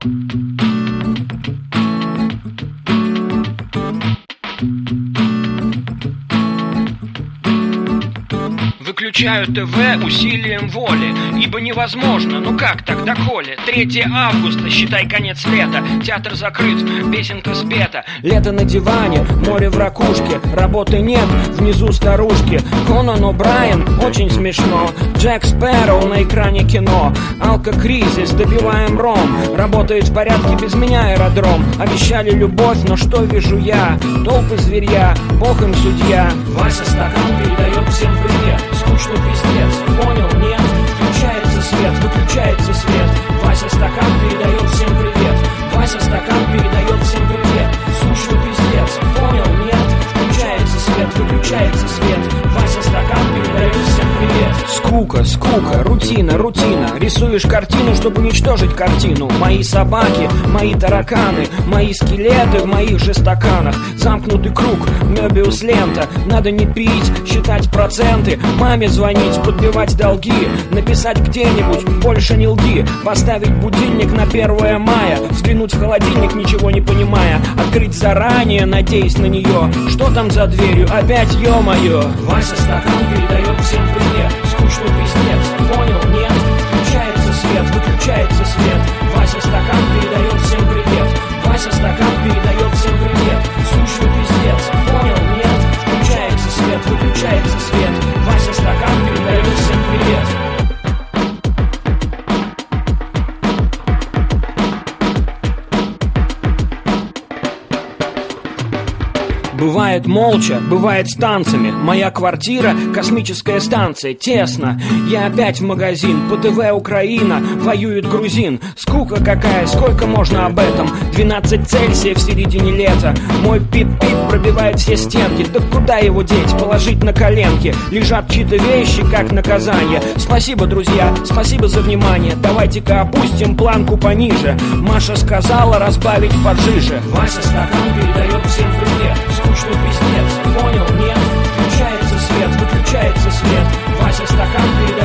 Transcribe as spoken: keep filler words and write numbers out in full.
Выключаю ТВ усилием воли, ибо невозможно, ну как тогда, коли? третьего августа, считай конец лета, театр закрыт, песенка спета. Лето на диване, море в ракушке, работы нет, внизу старушки. Конан О'Брайен, очень смешно. Джек Спэрроу на экране кино. Алкокризис, добиваем ром. Работает в порядке, без меня аэродром. Обещали любовь, но что вижу я? Толпы зверья, бог им судья. Вася стакан передает всем привет. Скучно пиздец, понял, нет? Включается свет, выключается свет. Вася стакан передает всем привет. Вася стакан передает всем привет. Скучно пиздец, понял, нет? Включается свет, выключается свет. Вася стакан передает всем привет. Скука, скука, рутина, рутина. Рисуешь картину, чтобы уничтожить картину. Мои собаки, мои тараканы, мои скелеты в моих же стаканах. Замкнутый круг, Мёбиус лента. Надо не пить, считать проценты, маме звонить, подбивать долги, написать где-нибудь, больше не лги, поставить будильник на первое мая, взглянуть в холодильник, ничего не понимая, открыть заранее, надеясь на нее. Что там за дверью? Опять, ё-моё. Вася стакан передает всем привет. Скучно пиздец, понял, нет? Включается свет, выключается свет. Вася стакан передает всем привет. Вася стакан передает всем привет. Скучно пиздец, понял, нет? Включается свет, выключается свет. Вася стакан передает всем привет. Бывает молча, бывает с танцами. Моя квартира — космическая станция. Тесно, я опять в магазин. По ТВ Украина, воюет грузин. Скука какая, сколько можно об этом? двенадцать Цельсия в середине лета. Мой пип-пип пробивает все стенки. Да куда его деть? Положить на коленки. Лежат чьи-то вещи, как наказание. Спасибо, друзья, спасибо за внимание. Давайте-ка опустим планку пониже. Маша сказала разбавить пожиже. Вася стакан передает всем привет. Скучно пиздец, понял, нет? Включается свет, выключается свет. Вася стакан передает